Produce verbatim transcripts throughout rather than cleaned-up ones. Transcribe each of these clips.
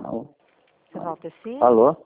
Alô? Seu Valteci? Alô?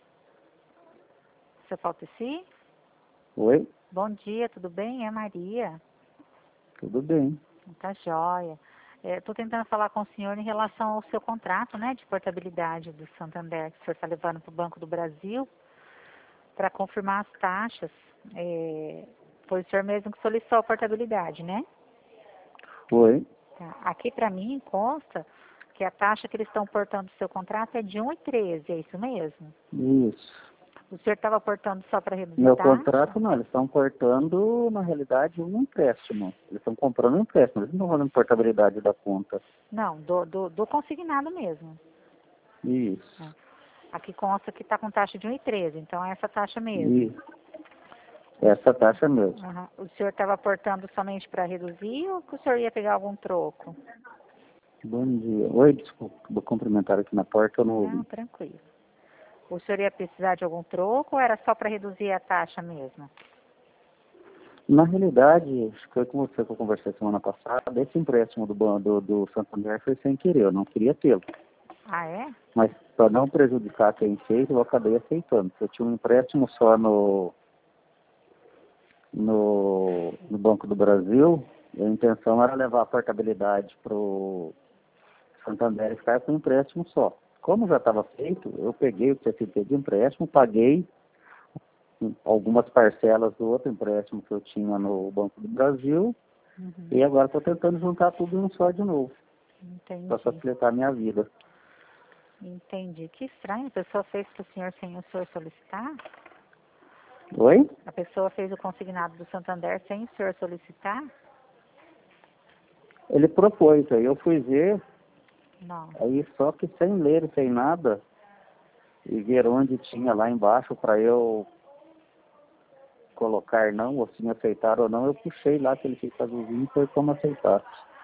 Seu Valteci? Oi? Bom dia, tudo bem? É Maria. Tudo bem. Tá joia. Estou tentando falar com o senhor em relação ao seu contrato, né, de portabilidade do Santander, que o senhor está levando para o Banco do Brasil, para confirmar as taxas. É, foi o senhor mesmo que solicitou a portabilidade, né? Oi? Tá. Aqui para mim consta que a taxa que eles estão portando do seu contrato é de um e treze, é isso mesmo? Isso. O senhor estava portando só para reduzir Meu taxa? contrato não, eles estão portando, na realidade, um empréstimo. Eles estão comprando um empréstimo, eles não estão fazendo portabilidade da conta. Não, do, do, do consignado mesmo. Isso. É. Aqui consta que está com taxa de um e treze, então é essa taxa mesmo. Isso. Essa taxa mesmo. Uhum. O senhor estava aportando somente para reduzir ou que o senhor ia pegar algum troco? Bom dia. Oi, desculpa, vou cumprimentar aqui na porta, eu não Não, ouvi. tranquilo. O senhor ia precisar de algum troco ou era só para reduzir a taxa mesmo? Na realidade, acho que foi com você que eu conversei semana passada, esse empréstimo do, ban- do, do Santander foi sem querer, eu não queria tê-lo. Ah, é? Mas para não prejudicar quem fez, eu acabei aceitando. Eu tinha um empréstimo só no, no, no Banco do Brasil, e a intenção era levar a portabilidade para o Santander e ficar com um empréstimo só. Como já estava feito, eu peguei o que tinha sido feito de empréstimo, paguei algumas parcelas do outro empréstimo que eu tinha no Banco do Brasil, Uhum. e agora estou tentando juntar tudo em um só de novo, para Entendi. facilitar a minha vida. Entendi. Que estranho. A pessoa fez para o senhor sem o senhor solicitar? Oi? A pessoa fez o consignado do Santander sem o senhor solicitar? Ele propôs, aí eu fui ver, Não. aí só que sem ler e sem nada, e ver onde tinha lá embaixo para eu colocar não, ou se me aceitar ou não, eu puxei lá que ele fica azulzinho e foi como aceitar.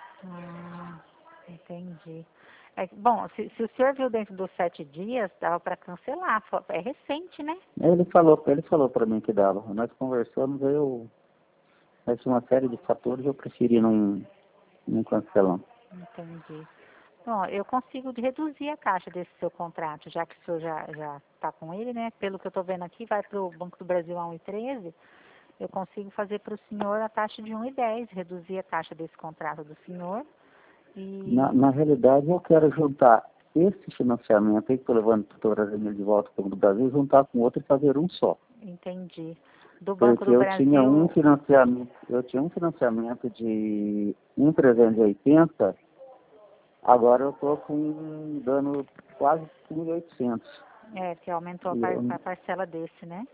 Ah, entendi. É, que, bom, se, se o senhor viu dentro dos sete dias, dava para cancelar. Fo- É recente, né? Ele falou, ele falou para mim que dava. Nós conversamos, aí eu, mas uma série de fatores eu preferi não, não cancelar. Entendi. Bom, eu consigo reduzir a taxa desse seu contrato, já que o senhor já já está com ele, né? Pelo que eu estou vendo aqui, vai para o Banco do Brasil a um e treze. Eu consigo fazer para o senhor a taxa de um e dez, reduzir a taxa desse contrato do senhor. Na, E na realidade, eu quero juntar esse financiamento aí que estou levando para o Brasil de volta para o Brasil, juntar com outro e fazer um só. entendi. Do Banco Porque do eu tinha um Brasil, financiamento, eu tinha um financiamento de um mil trezentos e oitenta, agora eu estou com dando quase mil e oitocentos. é, que aumentou a, E par- eu, a parcela desse, né?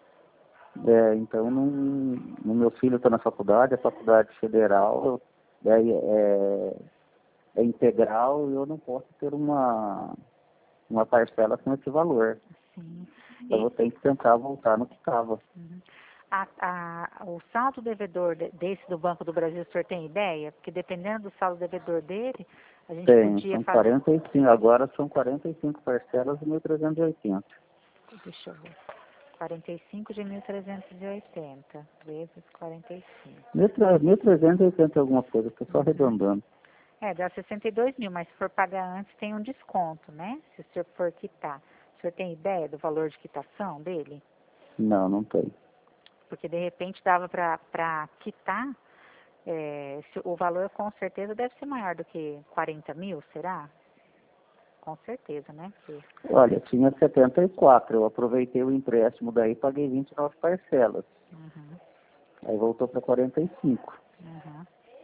é, então, não, no meu filho está na faculdade, a faculdade federal é, é, é integral e eu não posso ter uma, uma parcela com esse valor. Sim. Então, eu E tenho que tentar voltar no que estava. uhum. a, a, o saldo devedor de- desse do Banco do Brasil, o senhor tem ideia? Porque dependendo do saldo devedor dele, a gente Tem, podia são fazer. quarenta e cinco, agora são quarenta e cinco parcelas de mil trezentos e oitenta. Deixa eu ver. quarenta e cinco de mil trezentos e oitenta vezes quarenta e cinco. mil trezentos e oitenta alguma coisa, estou só Uhum. arredondando. É, dá sessenta e dois mil, mas se for pagar antes tem um desconto, né? Se o senhor for quitar. O senhor tem ideia do valor de quitação dele? Não, não tem. Porque de repente dava para quitar, é, se- o valor com certeza deve ser maior do que quarenta mil, será? Com certeza, né? Porque, Olha, tinha setenta e quatro, eu aproveitei o empréstimo daí e paguei vinte e nove parcelas. uhum, Aí voltou para quarenta e cinco. uhum,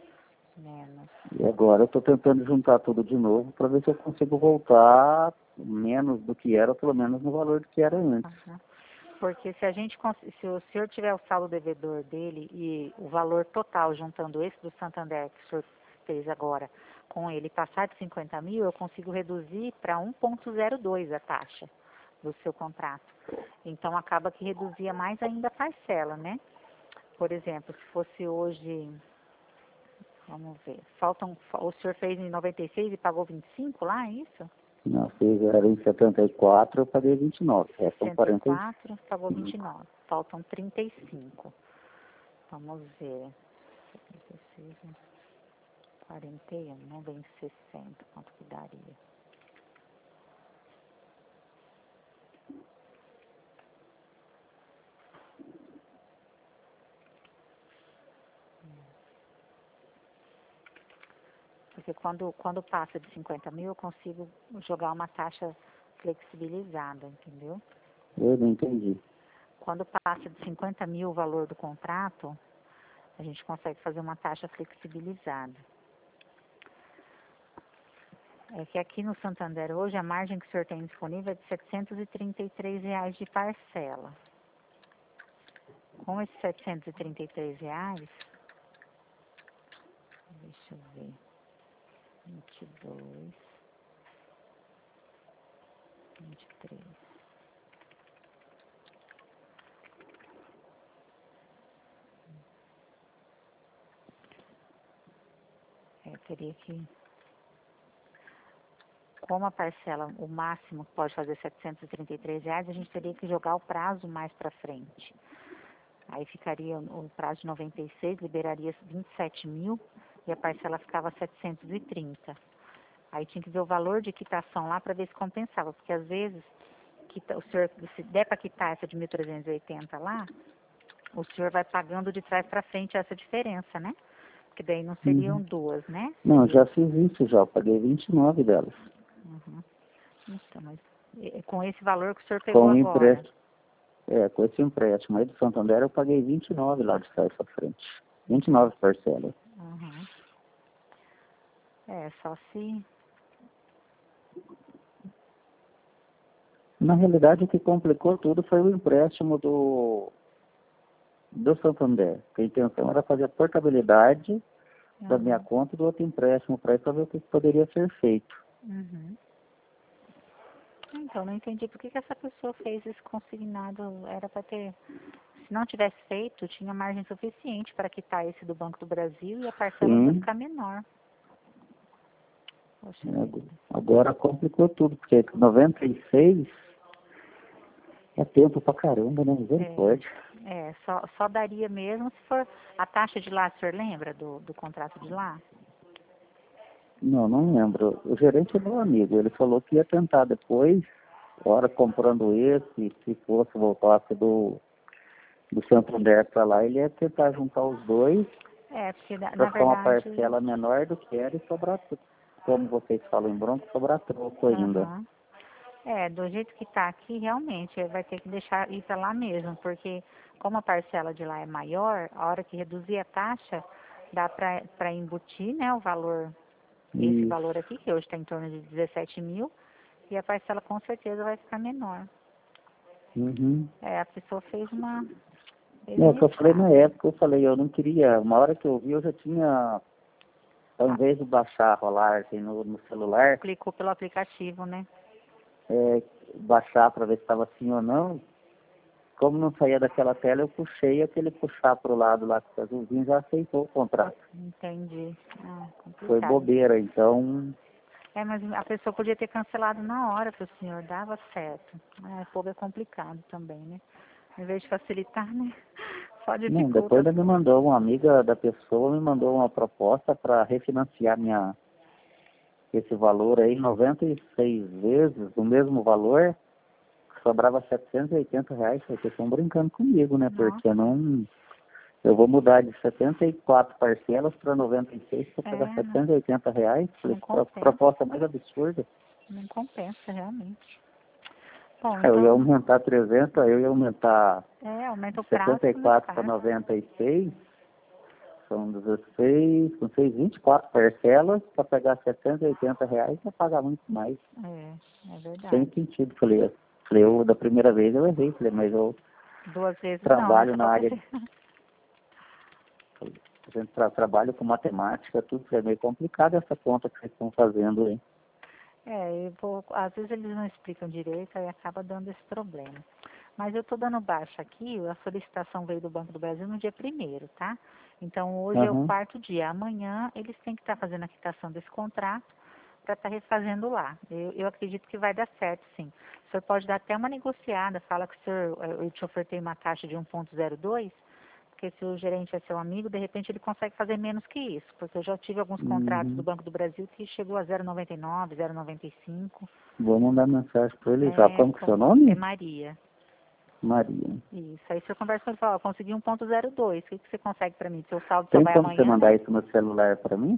menos. E agora eu estou tentando juntar tudo de novo para ver se eu consigo voltar menos do que era, ou pelo menos no valor do que era antes. Uhum. Porque se a gente, cons- se o senhor tiver o saldo devedor dele e o valor total, juntando esse do Santander que o senhor fez agora, com ele passar de cinquenta mil, eu consigo reduzir para um vírgula zero dois a taxa do seu contrato. Então acaba que reduzia mais ainda a parcela, né? Por exemplo, se fosse hoje, vamos ver, faltam, o senhor fez em noventa e seis e pagou vinte e cinco lá, é isso? Não, fez, era em setenta e quatro, eu paguei vinte e nove. É, são sessenta e quarenta e quatro, pagou vinte e cinco. nove. Faltam trinta e cinco. Vamos ver. setenta e seis, quarenta e um, não vem sessenta, quanto que daria? porque quando, quando passa de cinquenta mil eu consigo jogar uma taxa flexibilizada, entendeu? Eu não entendi. Quando passa de cinquenta mil o valor do contrato, a gente consegue fazer uma taxa flexibilizada. É que aqui no Santander hoje a margem que o senhor tem disponível é de setecentos e trinta e três reais de parcela. Com esses setecentos e trinta e três reais, deixa eu ver, vinte e dois, vinte e três. É, teria que, como a parcela, o máximo que pode fazer setecentos e trinta e três reais, a gente teria que jogar o prazo mais para frente. Aí ficaria o prazo de noventa e seis, liberaria vinte e sete mil e a parcela ficava setecentos e trinta. Aí tinha que ver o valor de quitação lá para ver se compensava, porque às vezes, quita, o senhor, se der para quitar essa de mil trezentos e oitenta lá, o senhor vai pagando de trás para frente essa diferença, né? Porque daí não seriam Uhum. duas, né? Não, Seria... já fiz isso já, eu paguei vinte e nove delas. Uhum. Então, mas é com esse valor que o senhor pegou Com o agora. empréstimo. É, com esse empréstimo aí do Santander eu paguei vinte e nove lá de trás para frente. vinte e nove parcelas. Uhum. É, só se... Na realidade, o que complicou tudo foi o empréstimo do, do Santander. A intenção era fazer a portabilidade da minha Uhum. conta e do outro empréstimo para ir para ver o que poderia ser feito. Uhum. Então, não entendi por que, que essa pessoa fez esse consignado. Era para ter... Se não tivesse feito, tinha margem suficiente para quitar esse do Banco do Brasil e a parcela ainda Sim, ficar menor. Poxa vida. agora complicou tudo, porque noventa e seis é tempo pra caramba, né? É, Misericórdia. é só, só daria mesmo se for a taxa de lá, o senhor lembra do, do contrato de lá? Não, não lembro. O gerente é meu amigo. Ele falou que ia tentar depois, hora comprando esse, se fosse voltasse do, do Santander para lá, ele ia tentar juntar os dois É, porque na, para na ficar uma verdade, parcela menor do que era e sobrar, tro- como vocês falam em bronco, sobrar troco ainda. aham. É, do jeito que tá aqui, realmente, vai ter que deixar ir para lá mesmo, porque como a parcela de lá é maior, a hora que reduzir a taxa, dá para embutir, né, o valor, esse valor Isso. aqui, que hoje está em torno de dezessete mil, e a parcela com certeza vai ficar menor. Uhum. É, a pessoa fez uma, fez É um o que eu falei na estrago. época, eu falei, eu não queria, uma hora que eu vi, eu já tinha, ao Ah, invés de baixar, rolar assim, no, no celular, clicou pelo aplicativo, né? é, baixar para ver se estava sim ou não. Como não saía daquela tela, eu puxei aquele puxar para o lado lá com o azulzinho já aceitou o contrato. Entendi. Ah, Foi complicado. bobeira, então. É, mas a pessoa podia ter cancelado na hora para o senhor, dava certo. É, fogo é complicado também, né? Em vez de facilitar, né? Só Não, depois dificulta. ela me mandou, uma amiga da pessoa me mandou uma proposta para refinanciar minha, esse valor aí, noventa e seis vezes, o mesmo valor, sobrava setecentos e oitenta reais. Vocês estão brincando comigo, né? Porque eu Nossa, não. Eu vou mudar de setenta e quatro parcelas para noventa e seis para pagar é, não, setecentos e oitenta reais. Falei, não que pro- compensa. proposta mais absurda. Não compensa, realmente. Bom, Eu ia então, aumentar trezentos, eu ia aumentar é, aumenta o de prazo, setenta e fica mais quatro para caro. noventa e seis, são dezesseis, com seis, vinte e quatro parcelas, para pegar setecentos e oitenta reais, vai pagar muito mais. É, é Sem verdade. sentido. Falei, falei, eu, da primeira vez eu errei, falei, mas eu Duas vezes não, né? trabalho Só na pra área, você. a gente tra, trabalho com matemática, tudo, é meio complicado essa conta que vocês estão fazendo aí. É, eu vou, às vezes eles não explicam direito e acaba dando esse problema. Mas eu estou dando baixa aqui, a solicitação veio do Banco do Brasil no dia primeiro, tá? Então hoje é o Aham. quarto dia. Amanhã eles têm que estar fazendo a quitação desse contrato para estar refazendo lá. Eu, eu acredito que vai dar certo, sim. O senhor pode dar até uma negociada, fala que o senhor, eu te ofertei uma taxa de um ponto zero dois, porque se o gerente é seu amigo, de repente ele consegue fazer menos que isso, porque eu já tive alguns contratos do Uhum. Banco do Brasil que chegou a zero vírgula noventa e nove, zero vírgula noventa e cinco. Vou mandar mensagem para ele já. É, Como que é com, seu é nome? Maria. Maria. Isso. Aí você conversa com ele e fala, ó, consegui um ponto zero dois. O que, que você consegue para mim? Seu saldo só Tem vai como você amanhã, né? mandar isso no celular para mim?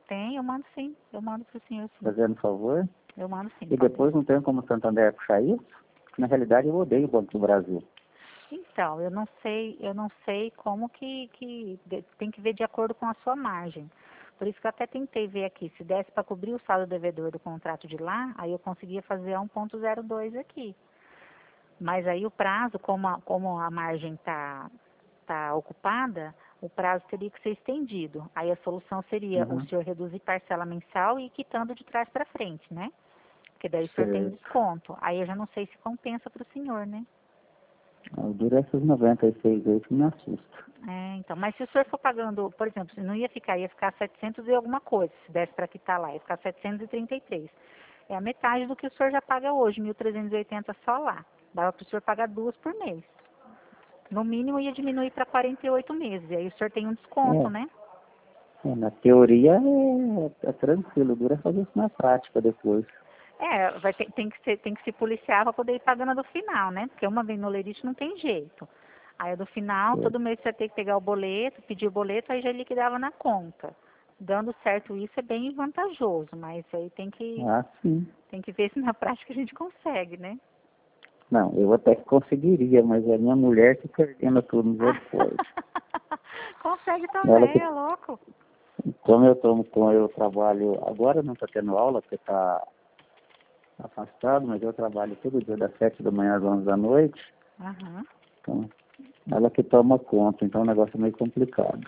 Tem, eu mando sim. Eu mando pro senhor sim. Fazendo favor. Eu mando sim. E depois não tem como o Santander puxar isso? Na realidade, eu odeio o Banco do Brasil. Então, eu não sei, eu não sei como que, que de- tem que ver de acordo com a sua margem. Por isso que eu até tentei ver aqui, se desse para cobrir o saldo devedor do contrato de lá, aí eu conseguia fazer a um ponto zero dois aqui. Mas aí o prazo, como a, como a margem está tá ocupada, o prazo teria que ser estendido. Aí a solução seria o Uhum. senhor reduzir parcela mensal e ir quitando de trás para frente, né? Porque daí o senhor tem Certo. desconto. Aí eu já não sei se compensa para o senhor, né? O duro é esses noventa e seis aí que me assusta. É, então, mas se o senhor for pagando, por exemplo, se não ia ficar, ia ficar setecentos e alguma coisa, se desse para quitar lá, ia ficar setecentos e trinta e três. É a metade do que o senhor já paga hoje, mil trezentos e oitenta só lá. Dava para o senhor pagar duas por mês. No mínimo ia diminuir para quarenta e oito meses, e aí o senhor tem um desconto, né? É, é, na teoria é, é tranquilo, o duro é fazer isso na prática depois. É, vai ter, tem, que ser, tem que se policiar para poder ir pagando a do final, né? Porque uma vez no lerite não tem jeito. Aí a do final, É. todo mês você vai ter que pegar o boleto, pedir o boleto, aí já liquidava na conta. Dando certo isso é bem vantajoso, mas aí tem que, Ah, sim. tem que ver se na prática a gente consegue, né? Não, eu até que conseguiria, mas é a minha mulher que coordena tudo misericórdia. Consegue Ela também, que, é louco. como eu tomo com eu trabalho, agora não está tendo aula porque está afastado, mas eu trabalho todo dia das sete da manhã às onze da noite. Aham. Então, ela que toma conta, então o negócio é meio complicado.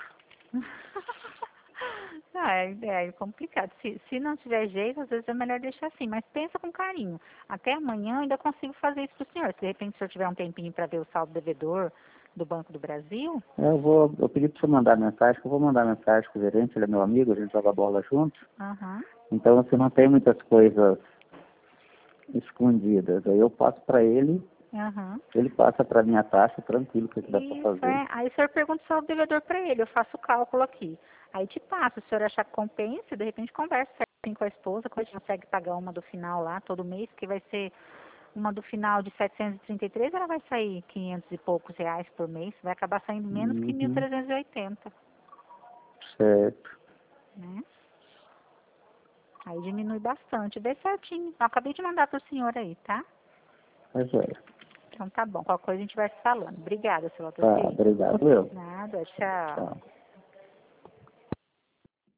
Ah, é, é complicado. Se, se não tiver jeito, às vezes é melhor deixar assim, mas pensa com carinho. Até amanhã eu ainda consigo fazer isso para o senhor. Se de repente o senhor tiver um tempinho para ver o saldo devedor do Banco do Brasil. Eu vou, eu pedi para você mandar mensagem, que eu vou mandar mensagem para o gerente, ele é meu amigo, a gente joga bola junto. Aham. Então, assim, não tem muitas coisas escondidas. Aí eu passo para ele, Aham. ele passa para minha taxa, tranquilo, que dá para Isso, fazer. é. Aí o senhor pergunta o saldo devedor para ele, eu faço o cálculo aqui. Aí te passo, se o senhor achar que compensa, de repente conversa certinho com a esposa, que a gente consegue pagar uma do final lá todo mês, que vai ser uma do final de setecentos e trinta e três, ela vai sair quinhentos e poucos reais por mês, vai acabar saindo menos que mil Uhum, trezentos e oitenta, certo. né? Aí diminui bastante, vê certinho. Eu acabei de mandar para o senhor aí, tá? Mas é. Então tá bom, qualquer coisa a gente vai se falando. Obrigada, seu Tá, Latorci. obrigado eu. Nada, tchau. Tchau.